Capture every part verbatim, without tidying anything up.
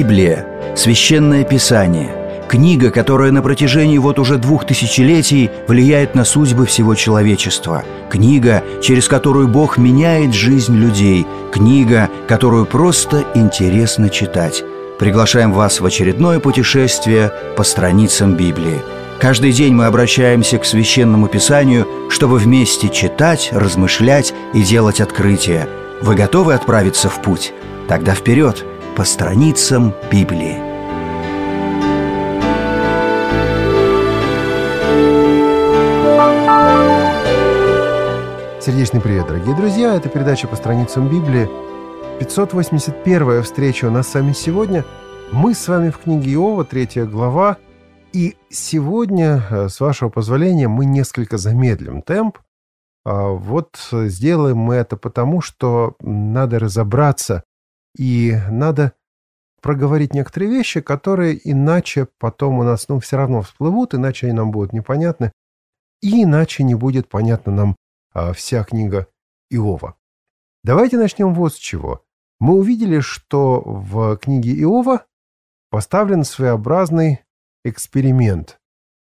Библия – священное писание, книга, которая на протяжении вот уже двух тысячелетий влияет на судьбы всего человечества, книга, через которую Бог меняет жизнь людей, книга, которую просто интересно читать. Приглашаем вас в очередное путешествие по страницам Библии. Каждый день мы обращаемся к Священному Писанию, чтобы вместе читать, размышлять и делать открытия. Вы готовы отправиться в путь? Тогда вперед, по страницам Библии. Сердечный привет, дорогие друзья! Это передача «По страницам Библии». пятьсот восемьдесят первая встреча у нас с вами сегодня. Мы с вами в книге Иова, третья глава. И сегодня, с вашего позволения, мы несколько замедлим темп. Вот сделаем мы это потому, что надо разобраться и надо проговорить некоторые вещи, которые иначе потом у нас, ну, все равно всплывут, иначе они нам будут непонятны, и иначе не будет понятна нам а, вся книга Иова. Давайте начнем вот с чего. Мы увидели, что в книге Иова поставлен своеобразный эксперимент.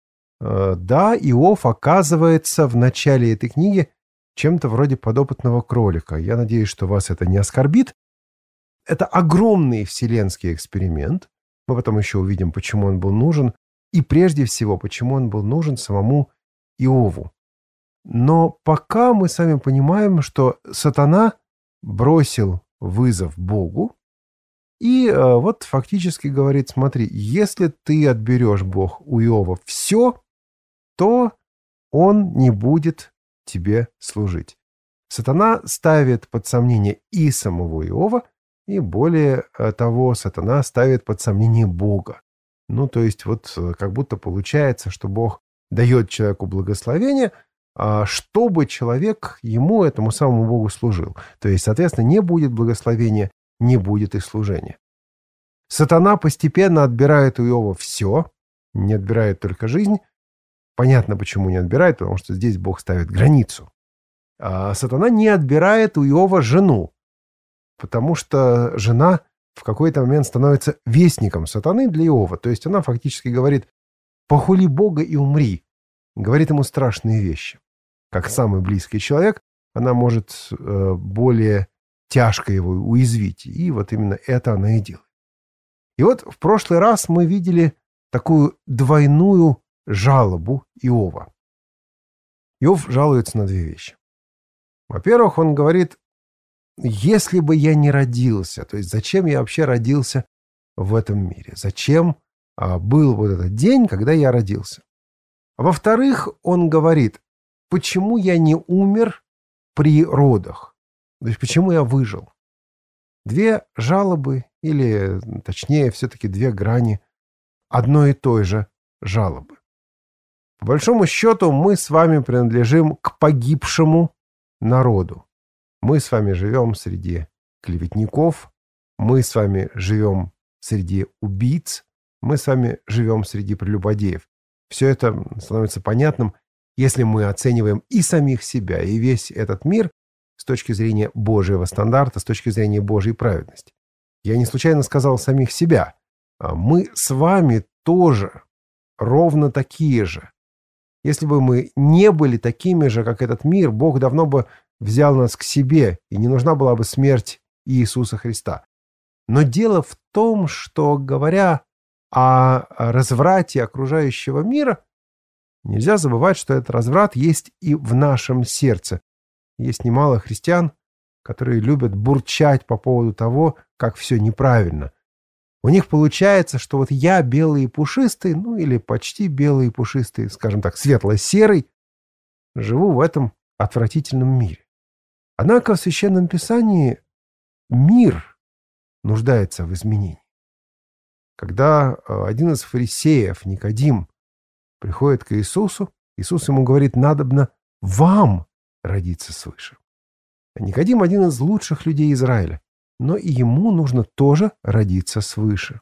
Да, Иов оказывается в начале этой книги чем-то вроде подопытного кролика. Я надеюсь, что вас это не оскорбит. Это огромный вселенский эксперимент. Мы потом еще увидим, почему он был нужен. И прежде всего, почему он был нужен самому Иову. Но пока мы сами понимаем, что сатана бросил вызов Богу. И э, вот фактически говорит: смотри, если ты отберешь, Бог, у Иова все, то он не будет тебе служить. Сатана ставит под сомнение и самого Иова, и более того, сатана ставит под сомнение Бога. Ну, то есть вот как будто получается, что Бог дает человеку благословение, чтобы человек ему, этому самому Богу, служил. То есть, соответственно, не будет благословения, не будет и служения. Сатана постепенно отбирает у Иова все, не отбирает только жизнь. Понятно, почему не отбирает, потому что здесь Бог ставит границу. А сатана не отбирает у Иова жену, потому что жена в какой-то момент становится вестником сатаны для Иова. То есть она фактически говорит: похули Бога и умри. Говорит ему страшные вещи. Как самый близкий человек, она может э, более тяжко его уязвить. И вот именно это она и делает. И вот в прошлый раз мы видели такую двойную жалобу Иова. Иов жалуется на две вещи. Во-первых, он говорит: если бы я не родился, то есть зачем я вообще родился в этом мире? Зачем а, был вот этот день, когда я родился? А во-вторых, он говорит: почему я не умер при родах? То есть почему я выжил? Две жалобы, или точнее все-таки две грани одной и той же жалобы. По большому счету мы с вами принадлежим к погибшему народу. Мы с вами живем среди клеветников, мы с вами живем среди убийц, мы с вами живем среди прелюбодеев. Все это становится понятным, если мы оцениваем и самих себя, и весь этот мир с точки зрения Божьего стандарта, с точки зрения Божьей праведности. Я не случайно сказал самих себя. Мы с вами тоже ровно такие же. Если бы мы не были такими же, как этот мир, Бог давно бы взял нас к себе, и не нужна была бы смерть Иисуса Христа. Но дело в том, что, говоря о разврате окружающего мира, нельзя забывать, что этот разврат есть и в нашем сердце. Есть немало христиан, которые любят бурчать по поводу того, как все неправильно. У них получается, что вот я белый и пушистый, ну или почти белый и пушистый, скажем так, светло-серый, живу в этом отвратительном мире. Однако в Священном Писании мир нуждается в изменении. Когда один из фарисеев, Никодим, приходит к Иисусу, Иисус ему говорит: надобно вам родиться свыше. Никодим один из лучших людей Израиля, но и ему нужно тоже родиться свыше.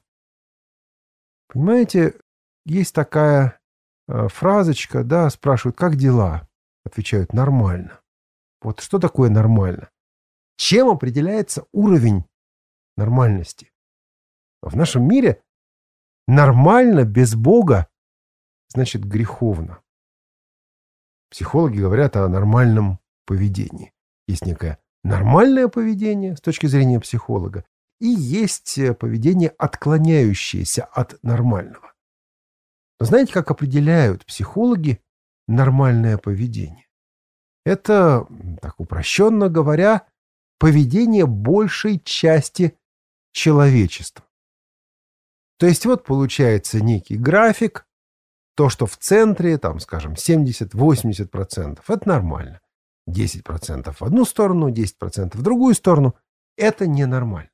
Понимаете, есть такая э, фразочка, да, спрашивают: как дела? Отвечают: нормально. Вот что такое нормально? Чем определяется уровень нормальности? В нашем мире нормально без Бога значит греховно. Психологи говорят о нормальном поведении. Есть некое нормальное поведение с точки зрения психолога, и есть поведение, отклоняющееся от нормального. Но знаете, как определяют психологи нормальное поведение? Это, так упрощенно говоря, поведение большей части человечества. То есть вот получается некий график, то, что в центре, там, скажем, семьдесят-восемьдесят процентов, это нормально. десять процентов в одну сторону, десять процентов в другую сторону – это ненормально.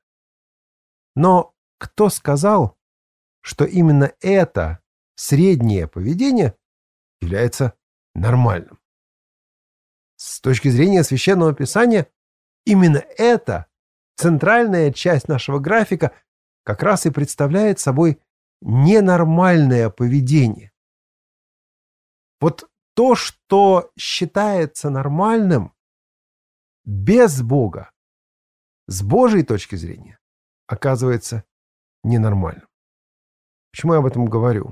Но кто сказал, что именно это среднее поведение является нормальным? С точки зрения Священного Писания, именно эта центральная часть нашего графика как раз и представляет собой ненормальное поведение. Вот то, что считается нормальным, без Бога, с Божьей точки зрения, оказывается ненормальным. Почему я об этом говорю?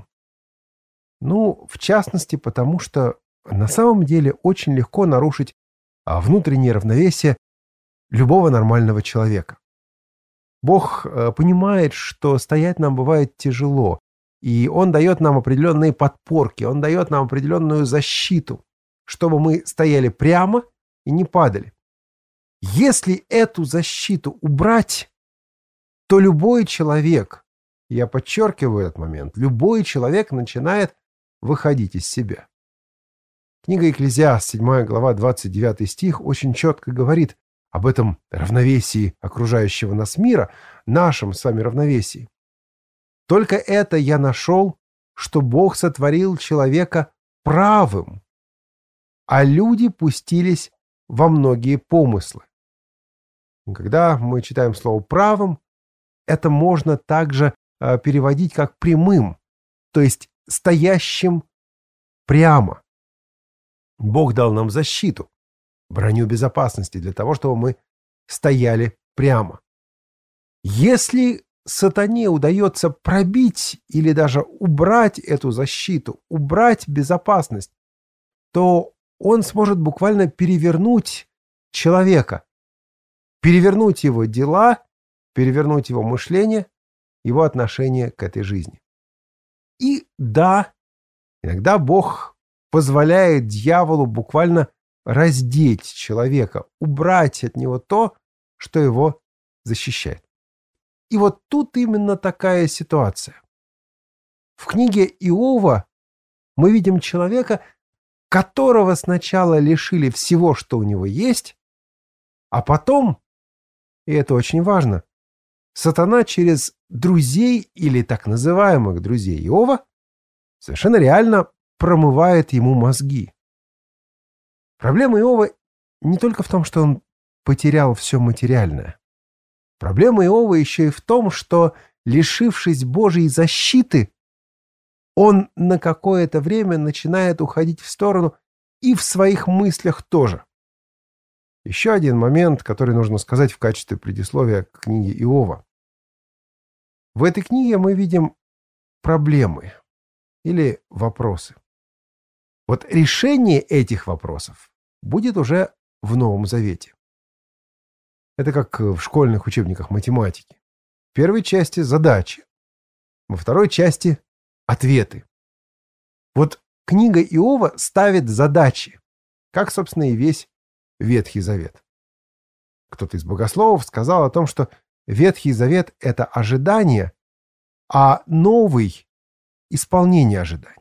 Ну, в частности, потому что на самом деле очень легко нарушить внутреннее равновесие любого нормального человека. Бог понимает, что стоять нам бывает тяжело, и Он дает нам определенные подпорки, Он дает нам определенную защиту, чтобы мы стояли прямо и не падали. Если эту защиту убрать, то любой человек, я подчеркиваю этот момент, любой человек начинает выходить из себя. Книга Екклезиаст, седьмая глава, двадцать девятый стих, очень четко говорит об этом равновесии окружающего нас мира, нашем с вами равновесии. Только это я нашел, что Бог сотворил человека правым, а люди пустились во многие помыслы. Когда мы читаем слово «правым», это можно также э, переводить как «прямым», то есть «стоящим прямо». Бог дал нам защиту, броню безопасности для того, чтобы мы стояли прямо. Если сатане удается пробить или даже убрать эту защиту, убрать безопасность, то он сможет буквально перевернуть человека, перевернуть его дела, перевернуть его мышление, его отношение к этой жизни. И да, иногда Бог позволяет дьяволу буквально раздеть человека, убрать от него то, что его защищает. И вот тут именно такая ситуация. В книге Иова мы видим человека, которого сначала лишили всего, что у него есть, а потом, и это очень важно, сатана через друзей или так называемых друзей Иова совершенно реально промывает ему мозги. Проблема Иова не только в том, что он потерял все материальное. Проблема Иова еще и в том, что, лишившись Божьей защиты, он на какое-то время начинает уходить в сторону и в своих мыслях тоже. Еще один момент, который нужно сказать в качестве предисловия к книге Иова. В этой книге мы видим проблемы или вопросы. Вот решение этих вопросов будет уже в Новом Завете. Это как в школьных учебниках математики. В первой части задачи, во второй части ответы. Вот книга Иова ставит задачи, как, собственно, и весь Ветхий Завет. Кто-то из богословов сказал о том, что Ветхий Завет — это ожидание, а Новый — исполнение ожиданий.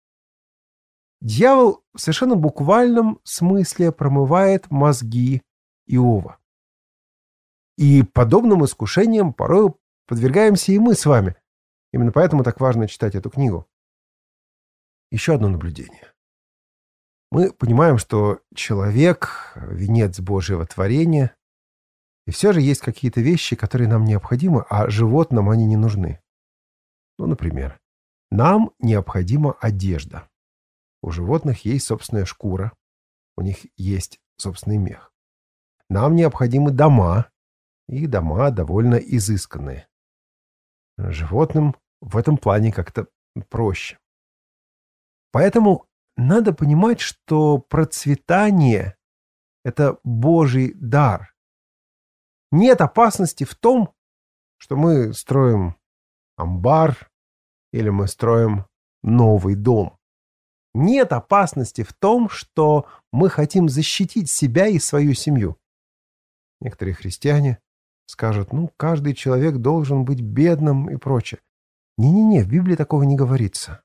Дьявол в совершенно буквальном смысле промывает мозги Иова. И подобным искушениям порой подвергаемся и мы с вами. Именно поэтому так важно читать эту книгу. Еще одно наблюдение. Мы понимаем, что человек — венец Божьего творения, и все же есть какие-то вещи, которые нам необходимы, а животным они не нужны. Ну, например, нам необходима одежда. У животных есть собственная шкура, у них есть собственный мех. Нам необходимы дома, и дома довольно изысканные. Животным в этом плане как-то проще. Поэтому надо понимать, что процветание — это Божий дар. Нет опасности в том, что мы строим амбар или мы строим новый дом. Нет опасности в том, что мы хотим защитить себя и свою семью. Некоторые христиане скажут, ну, каждый человек должен быть бедным и прочее. Не-не-не, в Библии такого не говорится.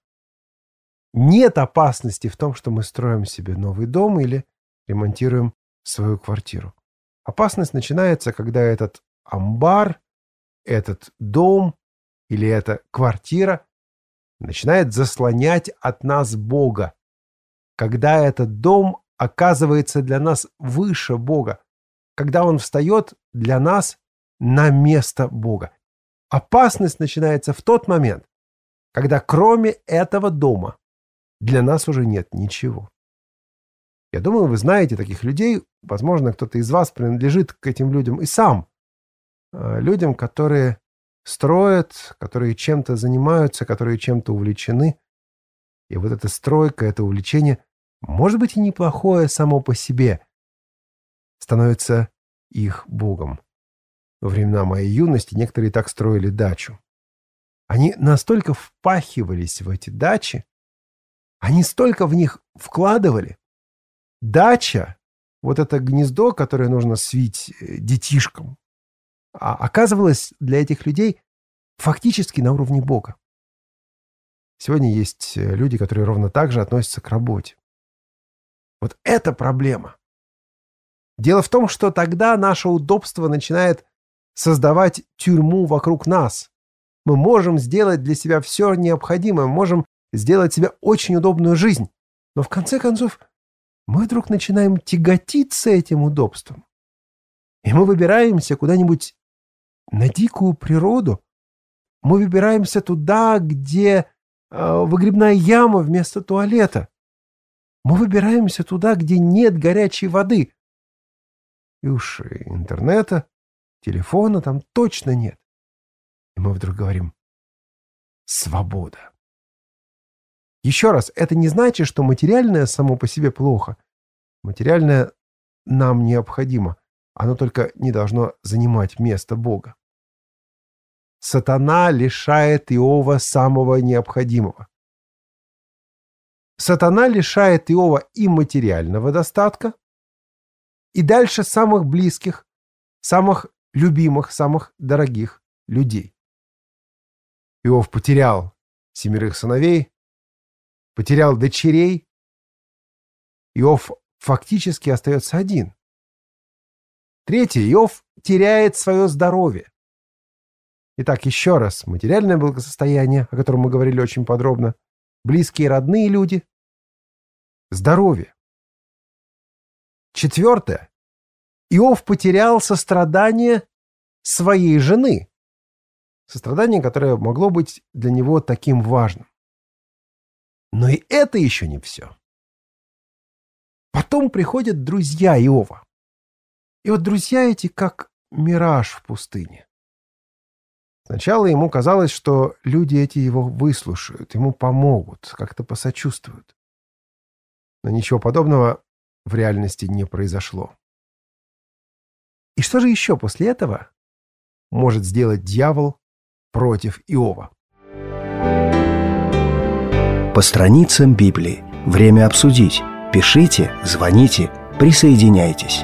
Нет опасности в том, что мы строим себе новый дом или ремонтируем свою квартиру. Опасность начинается, когда этот амбар, этот дом или эта квартира начинает заслонять от нас Бога. Когда этот дом оказывается для нас выше Бога. Когда он встает для нас на место Бога. Опасность начинается в тот момент, когда кроме этого дома для нас уже нет ничего. Я думаю, вы знаете таких людей. Возможно, кто-то из вас принадлежит к этим людям и сам. Людям, которые строят, которые чем-то занимаются, которые чем-то увлечены. И вот эта стройка, это увлечение, может быть и неплохое само по себе, становится их богом. Во времена моей юности некоторые так строили дачу. Они настолько впахивались в эти дачи, они столько в них вкладывали. Дача, вот это гнездо, которое нужно свить детишкам, а оказывалось для этих людей фактически на уровне Бога. Сегодня есть люди, которые ровно так же относятся к работе. Вот это проблема. Дело в том, что тогда наше удобство начинает создавать тюрьму вокруг нас. Мы можем сделать для себя все необходимое, мы можем сделать себе очень удобную жизнь. Но в конце концов мы вдруг начинаем тяготиться этим удобством. И мы выбираемся куда-нибудь на дикую природу. Мы выбираемся туда, где э, выгребная яма вместо туалета. Мы выбираемся туда, где нет горячей воды. И уж интернета, телефона там точно нет. И мы вдруг говорим: свобода. Еще раз, это не значит, что материальное само по себе плохо. Материальное нам необходимо. Оно только не должно занимать место Бога. Сатана лишает Иова самого необходимого. Сатана лишает Иова и материального достатка, и дальше самых близких, самых любимых, самых дорогих людей. Иов потерял семерых сыновей, потерял дочерей. Иов фактически остается один. Третье. Иов теряет свое здоровье. Итак, еще раз. Материальное благосостояние, о котором мы говорили очень подробно. Близкие, родные люди. Здоровье. Четвертое. Иов потерял сострадание своей жены. Сострадание, которое могло быть для него таким важным. Но и это еще не все. Потом приходят друзья Иова. И вот друзья эти как мираж в пустыне. Сначала ему казалось, что люди эти его выслушают, ему помогут, как-то посочувствуют. Но ничего подобного в реальности не произошло. И что же еще после этого может сделать дьявол против Иова? По страницам Библии. Время обсудить. Пишите, звоните, присоединяйтесь.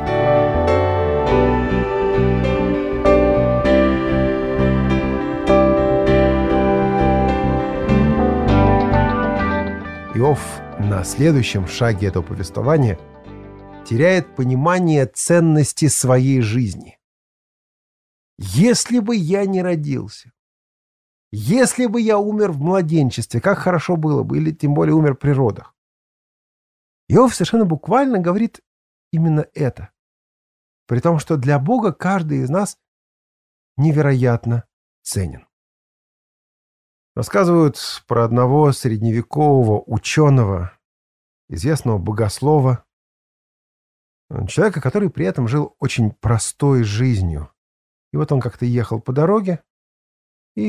Иов на следующем шаге этого повествования теряет понимание ценности своей жизни. Если бы я не родился, если бы я умер в младенчестве, как хорошо было бы, или тем более умер при родах. Иов совершенно буквально говорит именно это. При том, что для Бога каждый из нас невероятно ценен. Рассказывают про одного средневекового ученого, известного богослова, человека, который при этом жил очень простой жизнью. И вот он как-то ехал по дороге и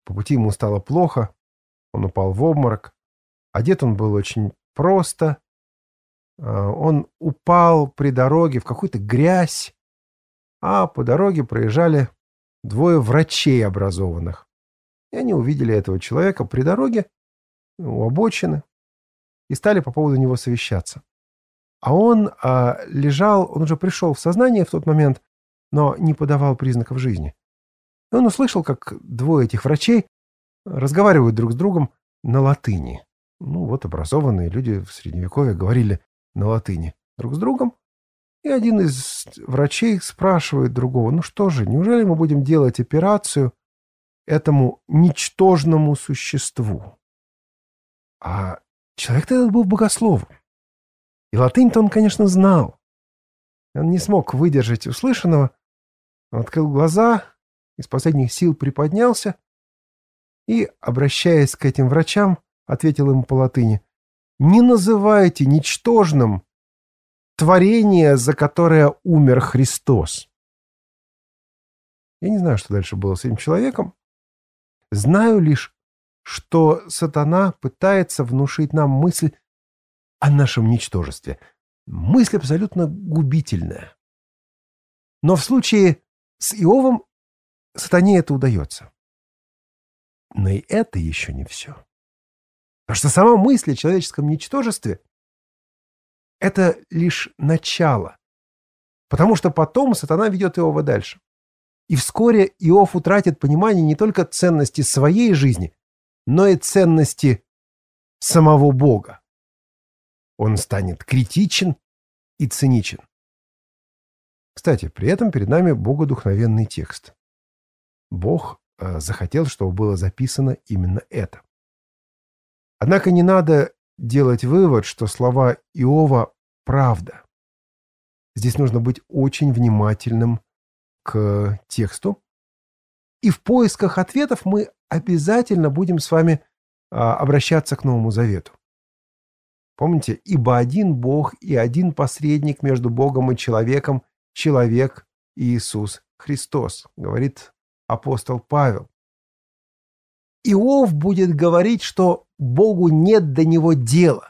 По пути ему стало плохо, он упал в обморок. Одет он был очень просто. Он упал при дороге в какую-то грязь, а по дороге проезжали двое врачей образованных. И они увидели этого человека при дороге, у обочины, и стали по поводу него совещаться. А он а, лежал, он уже пришел в сознание в тот момент, но не подавал признаков жизни. И он услышал, как двое этих врачей разговаривают друг с другом на латыни. Ну, вот образованные люди в Средневековье говорили на латыни друг с другом. И один из врачей спрашивает другого: ну что же, неужели мы будем делать операцию этому ничтожному существу? А человек-то этот был богословом. И латынь-то он, конечно, знал. Он не смог выдержать услышанного. Он открыл глаза, из последних сил приподнялся и, обращаясь к этим врачам, ответил им по латыни: «Не называйте ничтожным творение, за которое умер Христос». Я не знаю, что дальше было с этим человеком. Знаю лишь, что сатана пытается внушить нам мысль о нашем ничтожестве. Мысль абсолютно губительная. Но в случае с Иовом сатане это удается. Но и это еще не все. Потому что сама мысль о человеческом ничтожестве — это лишь начало. Потому что потом сатана ведет Иова дальше. И вскоре Иов утратит понимание не только ценности своей жизни, но и ценности самого Бога. Он станет критичен и циничен. Кстати, при этом перед нами богодухновенный текст. Бог э, захотел, чтобы было записано именно это. Однако не надо делать вывод, что слова Иова — правда. Здесь нужно быть очень внимательным к тексту. И в поисках ответов мы обязательно будем с вами а, обращаться к Новому Завету. Помните, ибо один Бог и один посредник между Богом и человеком, человек Иисус Христос, говорит апостол Павел. Иов будет говорить, что Богу нет до него дела.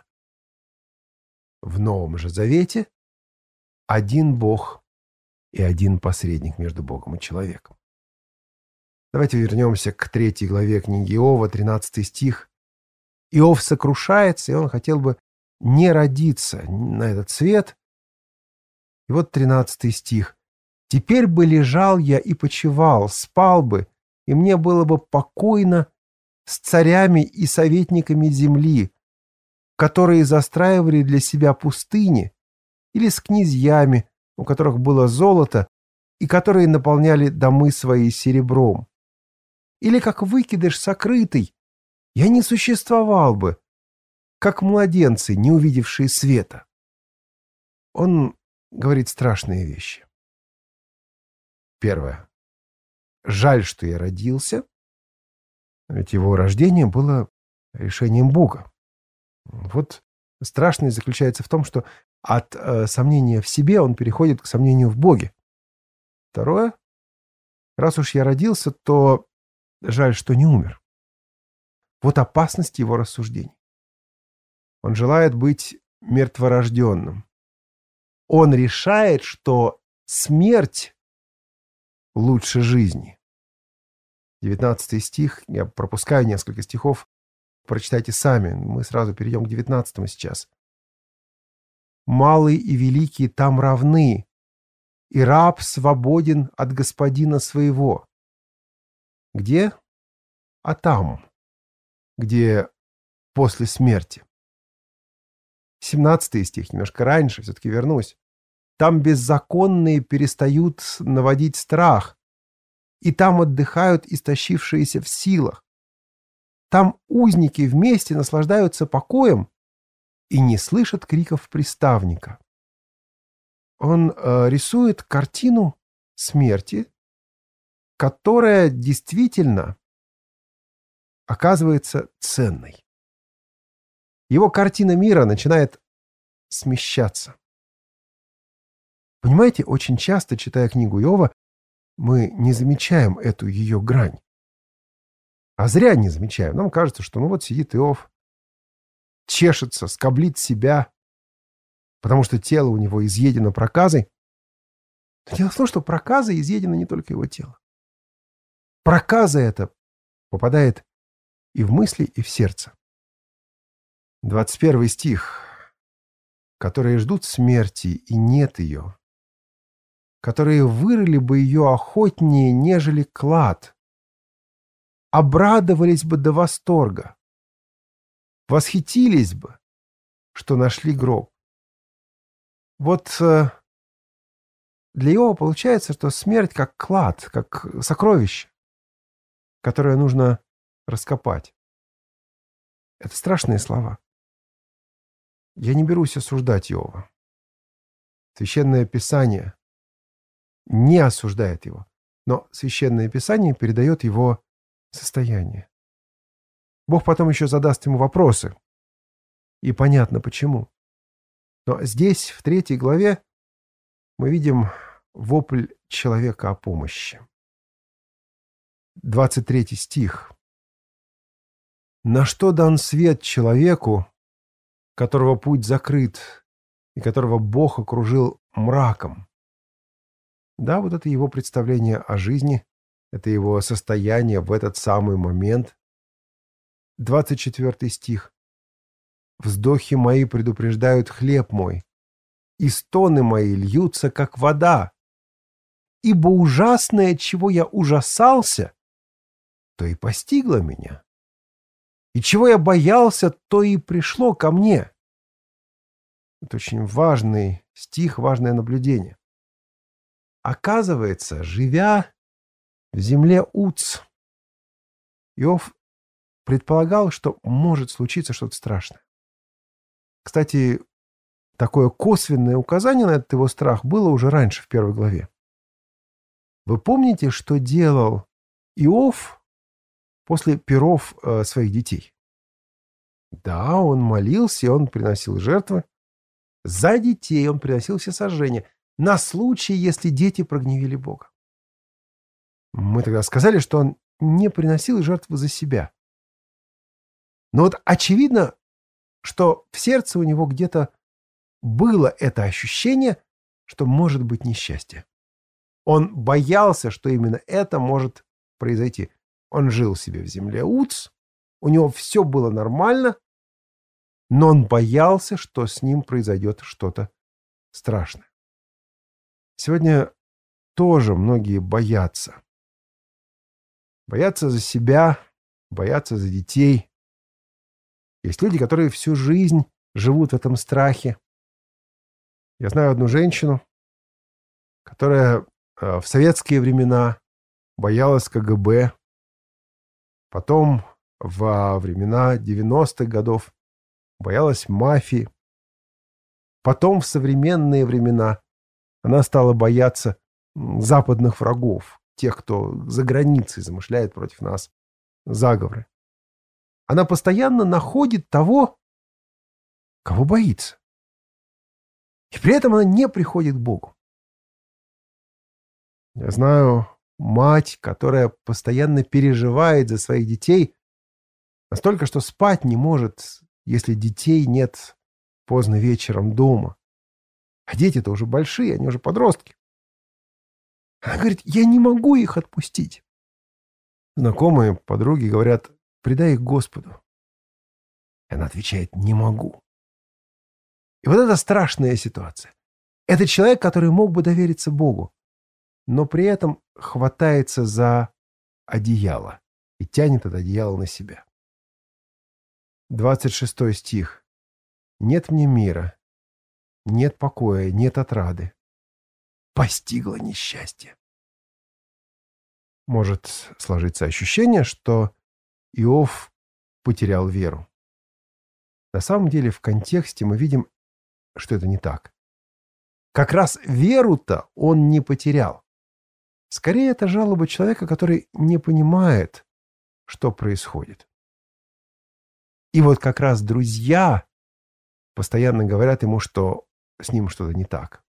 В Новом же Завете один Бог и один посредник между Богом и человеком. Давайте вернемся к третьей главе книги Иова, тринадцатый стих. Иов сокрушается, и он хотел бы не родиться на этот свет. И вот тринадцатый стих. «Теперь бы лежал я и почивал, спал бы, и мне было бы покойно с царями и советниками земли, которые застраивали для себя пустыни, или с князьями, у которых было золото, и которые наполняли домы свои серебром. Или как выкидыш сокрытый, я не существовал бы, как младенцы, не увидевшие света». Он говорит страшные вещи. Первое. Жаль, что я родился, ведь его рождение было решением Бога. Вот страшность заключается в том, что от э, сомнения в себе он переходит к сомнению в Боге. Второе. Раз уж я родился, то жаль, что не умер. Вот опасность его рассуждений. Он желает быть мертворожденным. Он решает, что смерть лучше жизни. девятнадцатый стих, я пропускаю несколько стихов, прочитайте сами, мы сразу перейдем к девятнадцатому сейчас. «Малый и великий там равны, и раб свободен от господина своего». Где? А там, где после смерти. семнадцатый стих, немножко раньше, все-таки вернусь. «Там беззаконные перестают наводить страх, и там отдыхают истощившиеся в силах. Там узники вместе наслаждаются покоем и не слышат криков приставника». Он э, рисует картину смерти, которая действительно оказывается ценной. Его картина мира начинает смещаться. Понимаете, очень часто, читая книгу Иова, мы не замечаем эту ее грань. А зря не замечаем. Нам кажется, что ну вот сидит Иов, чешется, скоблит себя, потому что тело у него изъедено проказой. Но дело в том, что проказой изъедено не только его тело. Проказа эта попадает и в мысли, и в сердце. двадцать первый стих. Которые ждут смерти, и нет ее. Которые вырыли бы ее охотнее, нежели клад. Обрадовались бы до восторга. Восхитились бы, что нашли гроб. Вот э, для Иова получается, что смерть как клад, как сокровище, которое нужно раскопать. Это страшные слова. Я не берусь осуждать Иова. Священное Писание не осуждает его, но Священное Писание передает его состояние. Бог потом еще задаст ему вопросы, и понятно почему. Но здесь, в третьей главе, мы видим вопль человека о помощи. двадцать третий стих. «На что дан свет человеку, которого путь закрыт, и которого Бог окружил мраком?» Да, вот это его представление о жизни, это его состояние в этот самый момент. двадцать четвёртый стих. «Вздохи мои предупреждают хлеб мой, и стоны мои льются, как вода. Ибо ужасное, чего я ужасался, то и постигло меня. И чего я боялся, то и пришло ко мне». Это очень важный стих, важное наблюдение. Оказывается, живя в земле Уц, Иов предполагал, что может случиться что-то страшное. Кстати, такое косвенное указание на этот его страх было уже раньше, в первой главе. Вы помните, что делал Иов после перов э, своих детей? Да, он молился, он приносил жертвы. За детей он приносил всесожжения, на случай, если дети прогневили Бога. Мы тогда сказали, что он не приносил жертвы за себя. Но вот очевидно, что в сердце у него где-то было это ощущение, что может быть несчастье. Он боялся, что именно это может произойти. Он жил себе в земле Уц, у него все было нормально, но он боялся, что с ним произойдет что-то страшное. Сегодня тоже многие боятся. Боятся за себя, боятся за детей. Есть люди, которые всю жизнь живут в этом страхе. Я знаю одну женщину, которая в советские времена боялась ка гэ бэ. Потом, во времена девяностых годов, боялась мафии. Потом, в современные времена, она стала бояться западных врагов, тех, кто за границей замышляет против нас заговоры. Она постоянно находит того, кого боится. И при этом она не приходит к Богу. Я знаю мать, которая постоянно переживает за своих детей, настолько, что спать не может, если детей нет поздно вечером дома. А дети-то уже большие, они уже подростки. Она говорит, я не могу их отпустить. Знакомые, подруги говорят, предай их Господу. И она отвечает, не могу. И вот это страшная ситуация. Это человек, который мог бы довериться Богу, но при этом хватается за одеяло и тянет это одеяло на себя. двадцать шестой стих. «Нет мне мира, нет покоя, нет отрады. Постигло несчастье». Может сложиться ощущение, что Иов потерял веру. На самом деле в контексте мы видим, что это не так. Как раз веру-то он не потерял. Скорее, это жалоба человека, который не понимает, что происходит. И вот как раз друзья постоянно говорят ему, что с ним что-то не так.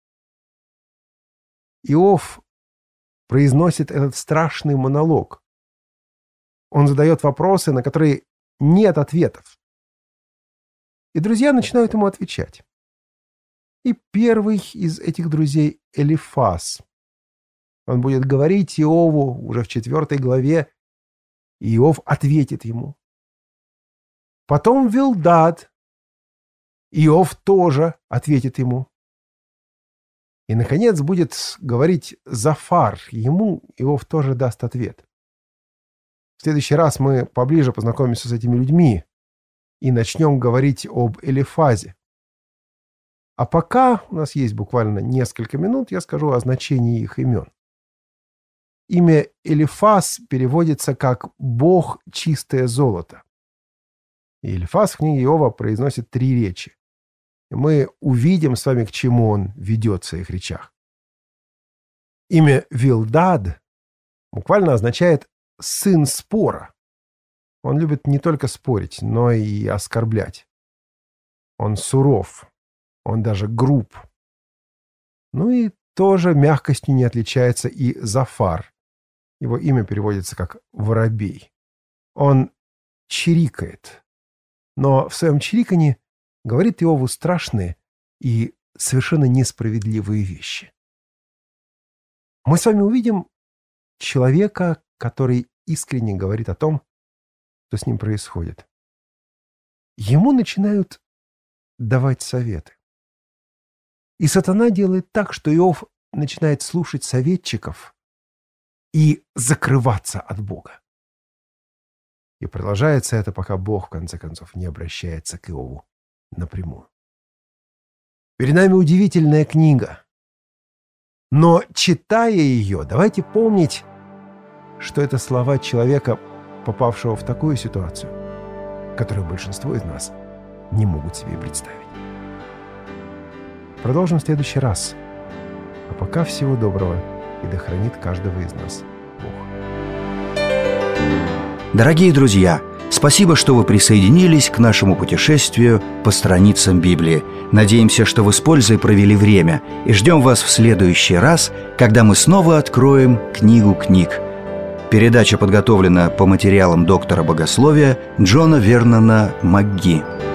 Иов произносит этот страшный монолог. Он задает вопросы, на которые нет ответов. И друзья начинают ему отвечать. И первый из этих друзей — Элифаз. Он будет говорить Иову уже в четвертой главе, и Иов ответит ему. Потом Вилдад. Иов тоже ответит ему. И, наконец, будет говорить Зафар. Ему Иов тоже даст ответ. В следующий раз мы поближе познакомимся с этими людьми и начнем говорить об Элифазе. А пока у нас есть буквально несколько минут, я скажу о значении их имен. Имя Элифаз переводится как «Бог чистое золото». И Элифаз в книге Иова произносит три речи. И мы увидим с вами, к чему он ведет в своих речах. Имя Вилдад буквально означает «сын спора». Он любит не только спорить, но и оскорблять. Он суров, он даже груб. Ну и тоже мягкостью не отличается и Зафар. Его имя переводится как «воробей». Он чирикает, но в своем чириканье говорит Иову страшные и совершенно несправедливые вещи. Мы с вами увидим человека, который искренне говорит о том, что с ним происходит. Ему начинают давать советы. И сатана делает так, что Иов начинает слушать советчиков и закрываться от Бога. И продолжается это, пока Бог, в конце концов, не обращается к Иову напрямую. Перед нами удивительная книга. Но, читая ее, давайте помнить, что это слова человека, попавшего в такую ситуацию, которую большинство из нас не могут себе представить. Продолжим в следующий раз. А пока всего доброго, и да хранит каждого из нас Бог. Дорогие друзья, спасибо, что вы присоединились к нашему путешествию по страницам Библии. Надеемся, что вы с пользой провели время, и ждем вас в следующий раз, когда мы снова откроем книгу книг. Передача подготовлена по материалам доктора богословия Джона Вернона МакГи.